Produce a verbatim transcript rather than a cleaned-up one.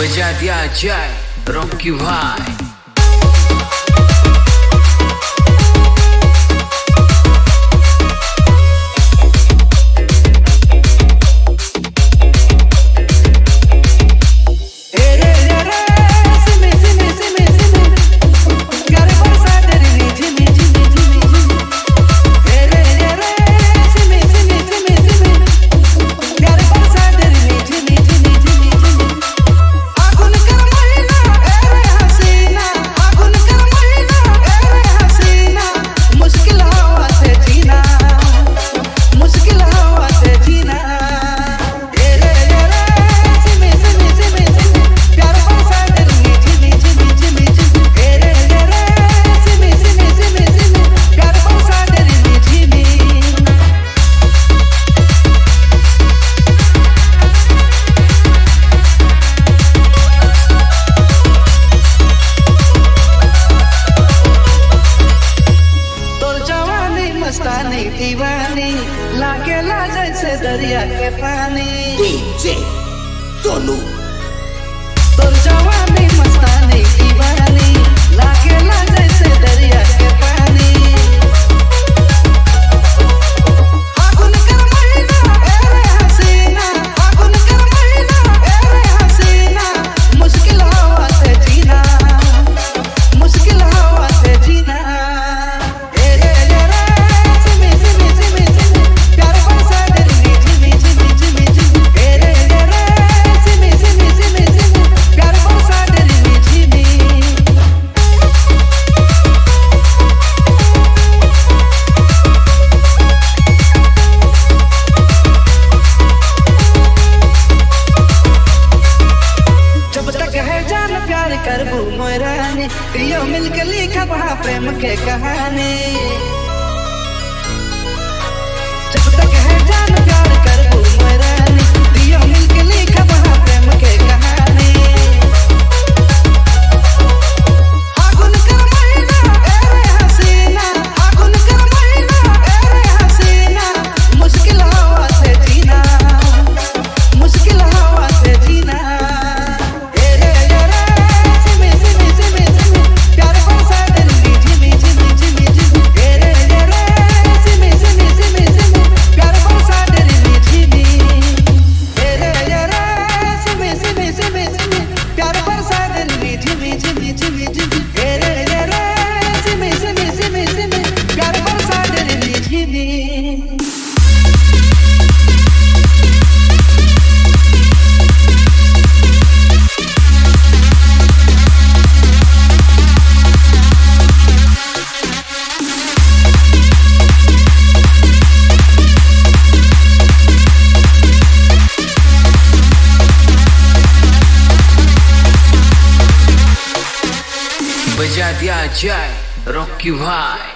बजा दिया जाए रॉकी भाई। दीवानी लागेला जैसे दरिया के पानी डीजे सोनू। तोर जवानी मस्तानी दीवानी लागेला जैसे दरिया के पानी। फागुन का महीना ए हसीना, फागुन का महीना ए हसीना, मुश्किल हवा से जीना, मुश्किल हवा से जीना। करबू मोरानी प्रियो मिलके लिखा वहाँ प्रेम के कहानी। जब तक है जान प्यार करबू मोरानी प्रियो मिलके लिखा वहाँ प्रेम के कहानी। फागुन का महीना ए हसीना, फागुन का महीना ए हसीना, मुश्किल हवा से जीना, मुश्किल हवा से जीना। बजा दिया जाए रॉकी भाई।